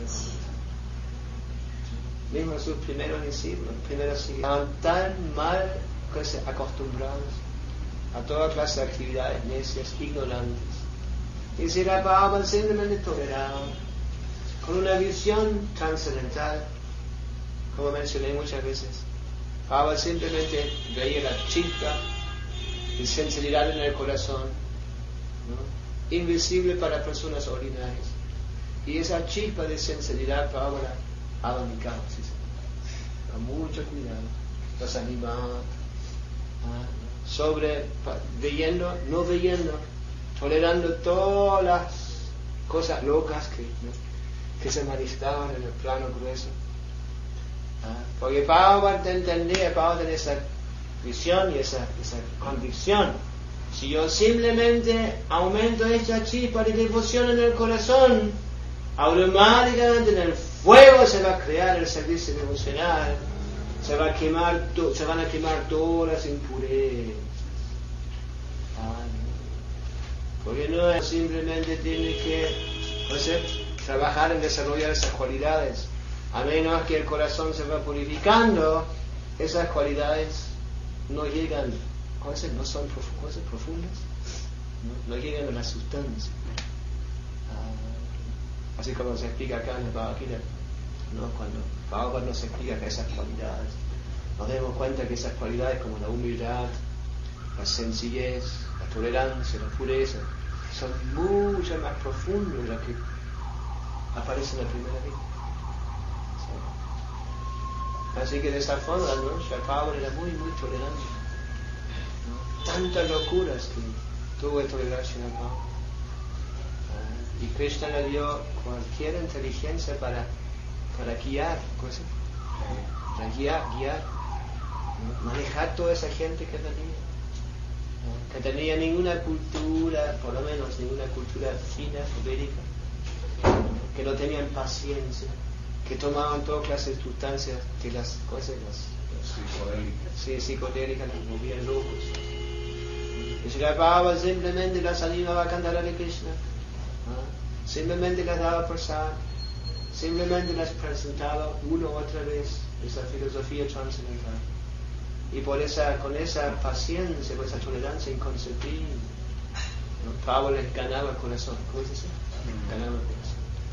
Mismo sus primeros discípulos, primeros seguidores, estaban tan mal acostumbrados a toda clase de actividades necias, ignorantes. Y si era Pablo simplemente tolerado, con una visión trascendental, como mencioné muchas veces. Pablo simplemente veía la chispa de sinceridad en el corazón, ¿no? Invisible para personas ordinarias. Y esa chispa de sinceridad Pablo abanicaba, ¿sí? Con mucho cuidado, los animaba, ¿ah? sobre, viendo, no viendo, tolerando todas las cosas locas que, ¿no? que se manifestaban en el plano grueso. ¿Ah? Porque Pablo entendía, Pablo tenía esa visión y esa, esa convicción. Si yo simplemente aumento esta chispa de devoción en el corazón, automáticamente en el fuego se va a crear el servicio devocional, se va a quemar, to, se van a quemar todas las impurezas. Ah, no. Porque no simplemente tiene que, no sé, trabajar en desarrollar esas cualidades. A menos que el corazón se va purificando, esas cualidades no llegan, cosas no son cosas profundas, no, no llegan a la sustancia. Ah, así como se explica acá en el Bhagavad Gita, ¿no? Cuando Pablo nos explica que esas cualidades, nos damos cuenta que esas cualidades como la humildad, la sencillez, la tolerancia, la pureza, son mucho más profundas de las que aparecen en la primera vez. Sí. Así que de esa forma, ¿no? Shri Pablo era muy, muy tolerante, ¿no? Tantas locuras que tuvo que tolerar Shri Pablo. Uh, y Krishna le dio cualquier inteligencia para, para guiar, ¿cómo para guiar, guiar, ¿no? Manejar toda esa gente que tenía, ¿no? Que tenía ninguna cultura, por lo menos ninguna cultura fina, védica, que no tenían paciencia, que tomaban toda clase de sustancias que las cosas, las psicodélicas, sí, psicodélicas, las movían locos. Y Shri Prabhupada simplemente las animaba a cantar a Krishna, ¿no? Simplemente las daba prasad, simplemente las presentaba una u otra vez esa filosofía trascendental. Y por esa, con esa paciencia, con esa tolerancia inconcebible, ¿no? Prabhupada les ganaba el corazón. ¿Cómo es eso? Ganaba el corazón.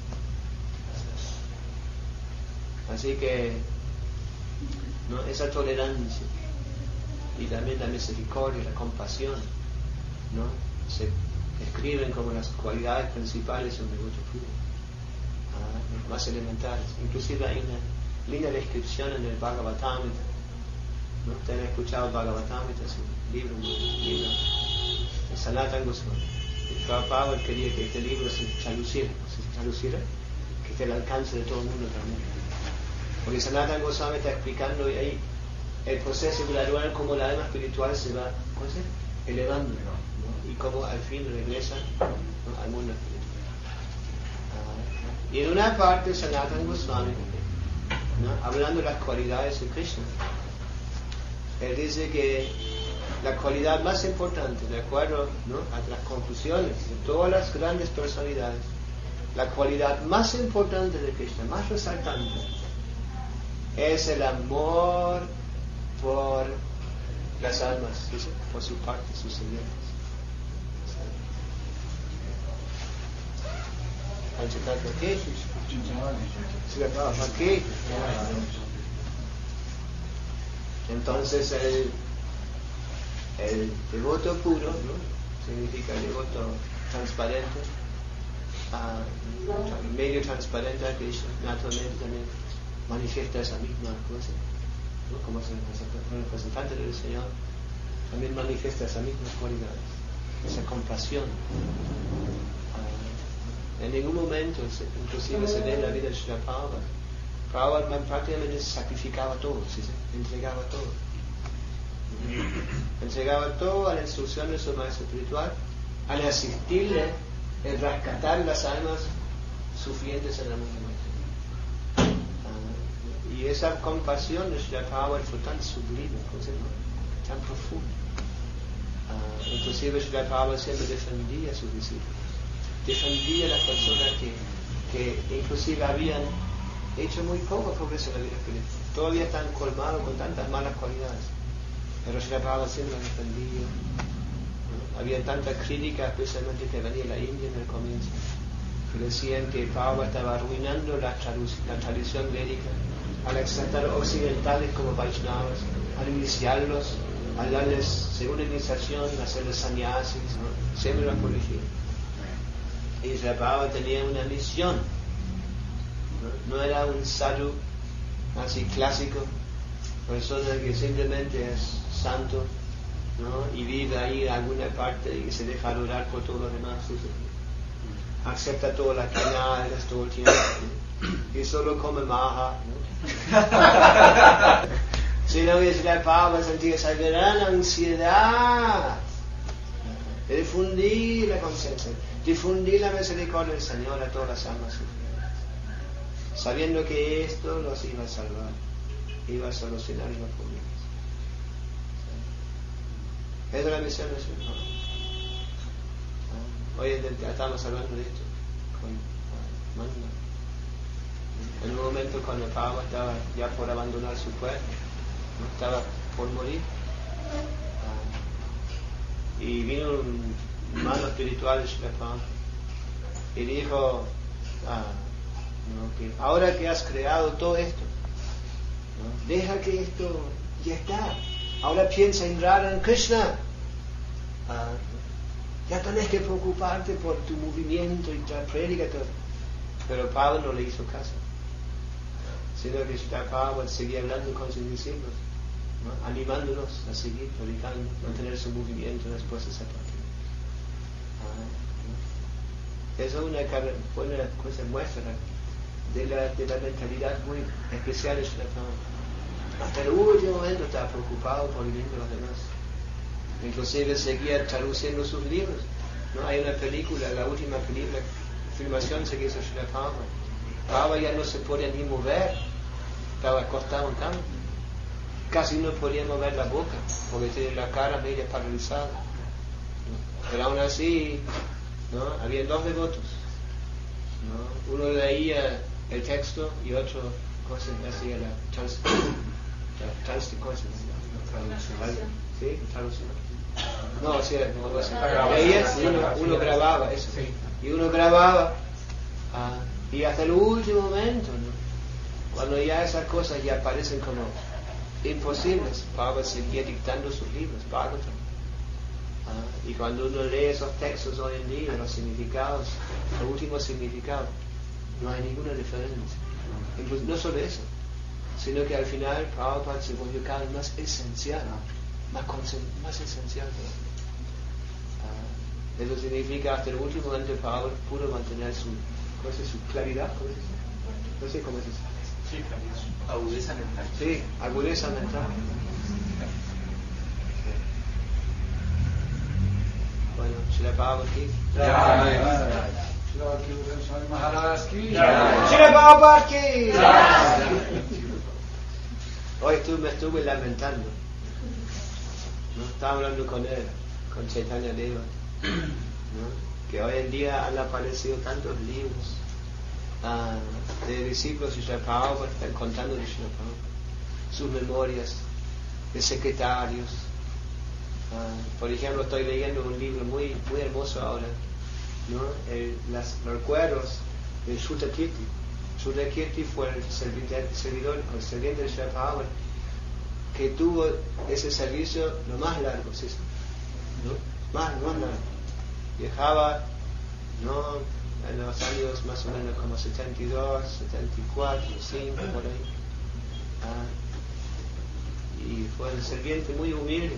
Así que, ¿no? Esa tolerancia y también la misericordia, la compasión, ¿no? Se escriben como las cualidades principales de un devoto puro, ¿ah? Más elementales. Inclusive hay una linda descripción en el Bhagavatamrita, ¿no? ¿Ustedes han escuchado el Bhagavatamrita? Es un libro muy lindo de Sanatana Goswami. Y Prabhupada quería que este libro se traduciera, se traduciera, que esté al alcance de todo el mundo también. Porque Sanatana Goswami está explicando ahí el proceso gradual, como la alma espiritual se va, ¿cómo se llama? Elevando, ¿no? Y cómo al fin regresa, ¿no? Al mundo espiritual. Ah, y en una parte Sanatana Goswami, ¿no? Hablando de las cualidades de Krishna, él dice que la cualidad más importante, de acuerdo, ¿no? A las conclusiones de todas las grandes personalidades, la cualidad más importante de Krishna, más resaltante, es el amor por las almas, ¿sí? Por su parte, sus sirvientes. ¿Qué? Entonces el, el devoto puro, ¿no? Significa el devoto transparente, uh, medio transparente a Krishna, naturalmente también manifiesta esa misma cosa, ¿no? Como representante del Señor, también manifiesta esas mismas cualidades, esa compasión. Uh, en ningún momento, inclusive se ve en la vida de Srila Prabhupada, Prabhupada prácticamente sacrificaba todo, ¿sí? Entregaba todo. Entregaba todo a la instrucción de su maestro espiritual, al asistirle en rescatar las almas sufrientes en el mundo. Uh, y esa compasión de Srila Prabhupada fue tan sublime, tan profunda. Uh, inclusive Srila Prabhupada siempre defendía a sus discípulos, defendía a las personas que, que inclusive habían hecho muy poco progreso en la vida espiritual, todavía están colmados con tantas malas cualidades, pero Srila Prabhupada siempre los defendía. ¿No? Había tanta crítica, especialmente que venía de la India en el comienzo, que decían que Prabhupada estaba arruinando la, la tradición védica al exaltar occidentales como Vaishnavas, al iniciarlos, al darles segunda iniciación, hacerles sannyasis, ¿no? Siempre la corrigía. Y Srila Prabhupada tenía una misión, ¿no? No era un sadhu así clásico, persona que simplemente es santo, ¿no? Y vive ahí en alguna parte y se deja adorar por todo lo demás, ¿sí? Acepta todas las canales todo el tiempo, ¿no? Y solo come maja, ¿no? Sino que Srila Prabhupada sentía esa gran ansiedad de difundir la conciencia, difundir la misericordia del Señor a todas las almas sufridas, sabiendo que esto los iba a salvar, iba a solucionar los problemas. Esa es la misión de Srila Prabhupada. Hoy estamos hablando de esto con uh, Manda. En un momento cuando Prabhupada estaba ya por abandonar su cuerpo, ¿no? Estaba por morir, uh, y vino un mano espiritual de Srila Prabhupada y dijo, ah, ¿no? Que ahora que has creado todo esto, ¿no? Deja que esto ya está, ahora piensa en Radha en Krishna. Uh, Ya tenés que preocuparte por tu movimiento y tu prédica. Pero Pablo no le hizo caso, sino que Pablo seguía hablando con sus discípulos, ¿no? Animándolos a seguir predicando, mantener su movimiento después de esa partida. Ah, ¿no? Eso es una buena cosa, muestra de la, de la mentalidad muy especial de Pablo. Hasta el último momento estaba preocupado por el bien de los demás. Inclusive seguía traduciendo sus libros, ¿no? Hay una película, la última película, filmación se hizo Srila Prabhupada. Prabhupada ya no se podía ni mover, estaba acostado en cama, casi no podía mover la boca porque tenía la cara media paralizada, ¿no? Pero aún así, ¿no? Había dos devotos, ¿no? Uno leía el texto y otro cosa hacía la traducción. ¿Sí? Traducción. No, o sea, no, o sea, leías y uno, uno grababa eso, y uno grababa, ah, y hasta el último momento, ¿no? Cuando ya esas cosas ya parecen como imposibles, Prabhupada seguía dictando sus libros, Bhagavatam. Ah, y cuando uno lee esos textos hoy en día, los significados, los últimos significados, no hay ninguna diferencia. Incluso, no solo eso, sino que al final Prabhupada se volvió cada vez más esencial, más, más esencial. Uh, eso significa hasta el último momento Prabhupada pudo mantener su, ¿cómo es, su claridad, ¿cómo es? No sé cómo es eso. Sí, claridad. Agudeza mental. Sí, agudeza mental. Bueno, Srila Prabhupada aquí. Srila Prabhupada aquí. Hoy estuve, me estuve lamentando, ¿no? Estaba hablando con él, con Chaitanya Deva, ¿no? Que hoy en día han aparecido tantos libros uh, de discípulos de Srila Prabhupada, contando de Srila Prabhupada, sus memorias, de secretarios. Uh, por ejemplo, estoy leyendo un libro muy, muy hermoso ahora, ¿no? El, las, los recuerdos de Shrutakirti. Shrutakirti fue el servidor, el servidor de Srila Prabhupada que tuvo ese servicio lo más largo, ¿sí? ¿No? Más, más largo. Viajaba, ¿no? en los años más o menos como setenta y dos, setenta y cuatro, cinco por ahí. Ah, y fue un sirviente muy humilde.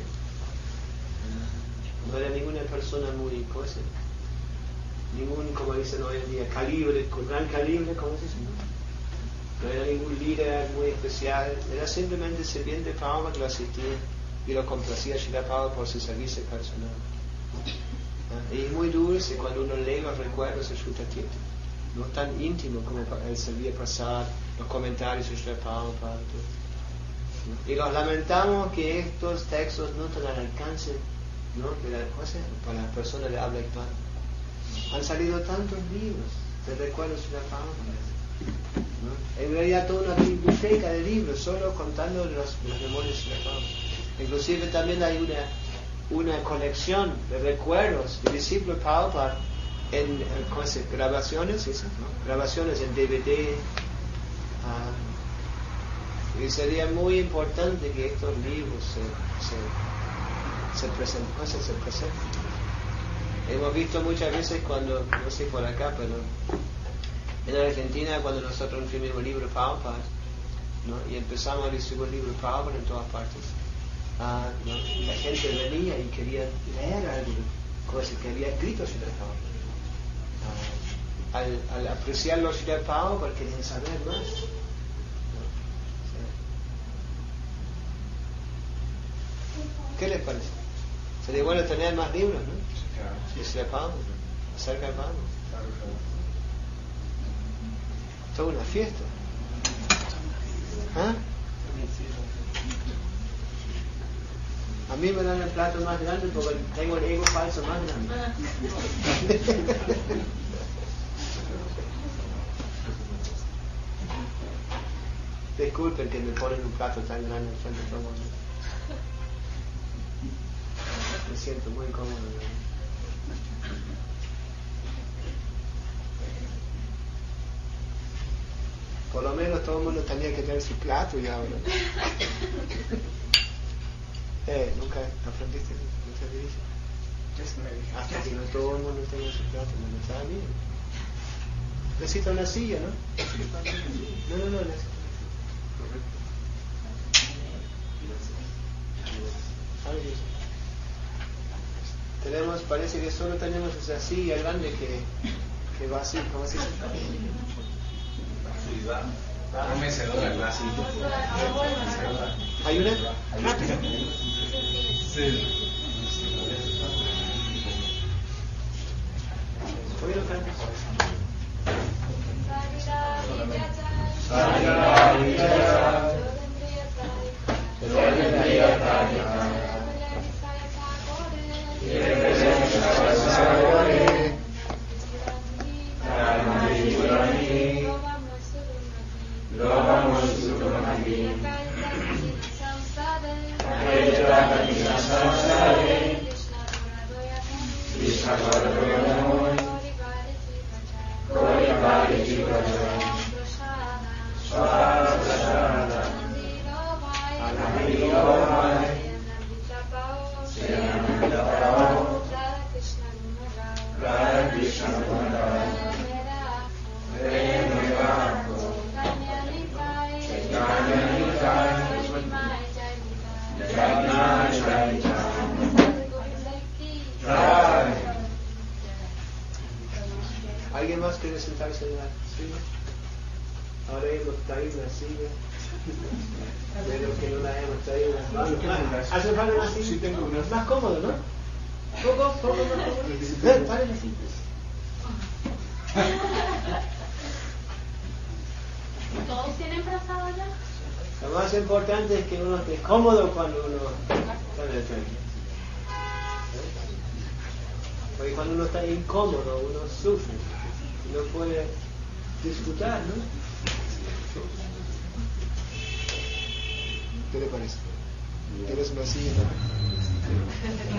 No era ninguna persona muy cosa, ningún, como dicen hoy en día, calibre, con gran calibre, como se dice. No era ningún líder muy especial, era simplemente sirviente de Prabhupada que lo asistía y lo complacía a Srila Prabhupada por su servicio personal. ¿Ah? Y es muy dulce cuando uno lee los recuerdos de Shuta Tirtha, no tan íntimo como el servir pasar, los comentarios de Srila Prabhupada. ¿No? Y los lamentamos que estos textos no tengan alcance, ¿no? de la, o sea, para las personas de habla hispana. Han salido tantos libros de recuerdos de Srila Prabhupada. ¿No? En realidad toda una biblioteca de libros solo contando los, los memorias de la Prabhupada. Inclusive también hay una, una colección de recuerdos de discípulos Prabhupada en, en ¿cómo se, grabaciones, ¿sí? ¿no? grabaciones en D V D. Uh, y sería muy importante que estos libros se, se, se, presenten, ¿no? se, se presenten. Hemos visto muchas veces cuando, no sé por acá, pero en Argentina, cuando nosotros imprimimos libros Prabhupada, ¿no? y empezamos a distribuir libros Prabhupada en todas partes, uh, ¿no? la gente venía y quería leer algo, cosas que había escrito Srila Prabhupada. Uh, al, al apreciar los Srila Prabhupada, querían saber más. ¿No? ¿Sí? ¿Qué les parece? Sería bueno tener más libros, ¿no? De Srila Prabhupada, acerca de Prabhupada. Toda una fiesta. ¿Ah? A mí me dan el plato más grande porque tengo el ego falso más grande. Disculpen que me ponen un plato tan grande en frente de todo el mundo. Me siento muy cómodo, ¿no? Por lo menos todo el mundo tenía que tener su plato y ahora. eh, ¿Nunca aprendiste? ¿No te dije? Hasta que no todo el mundo tenga su plato, no está bien. Necesita una silla, ¿no? No, no, no, necesita. Tenemos, parece que solo tenemos esa silla grande que, que va así, ¿cómo se dice? Un mecedora, ¿verdad? ¿Hay una? Sí. ¿Oye lo cantas? ¿Alguien más quiere sentarse en la silla? Ahora hemos traído una silla. Pero que no la hemos traído. ¿Hace falta una silla? Sí, tengo una. Más cómodo, ¿no? Poco, poco más cómodo. Ven, paren así. ¿Todos tienen brazado ya? Lo más importante es que uno esté cómodo cuando uno está en el tren. Porque cuando uno está incómodo, uno sufre. No puede disfrutar, ¿no? ¿Qué le parece? ¿Quieres una silla?